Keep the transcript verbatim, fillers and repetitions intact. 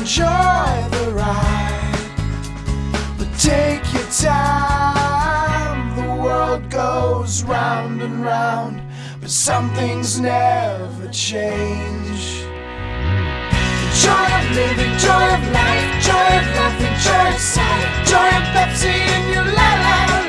enjoy the ride, but take your time. The world goes round and round, but some things never change. Joy of living, joy of life, joy of laughing, joy of sight, joy of Pepsi in your la la.